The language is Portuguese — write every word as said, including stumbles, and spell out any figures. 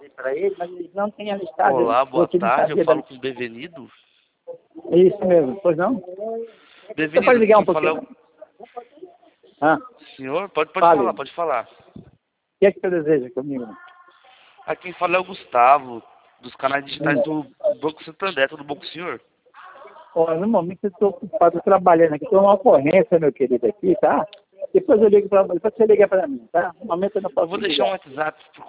ali para ele, mas ele não tem alistado. Olá, ele, boa tarde, eu falo da... com o Bevenido. É isso mesmo, pois não? Bevenido, Você pode ligar um quem pouquinho? fala é o- Ah, Senhor, pode, pode fale. falar, pode falar. O que é que você deseja comigo? Aqui quem fala é o Gustavo, dos canais digitais Hum. do Banco Santander, tudo bom com o senhor? Olha, no momento eu estou ocupado trabalhando aqui, estou uma ocorrência, meu querido, aqui, tá? Depois eu ligo para depois você liga para mim, tá? No momento eu não Eu posso vou deixar um ligar. WhatsApp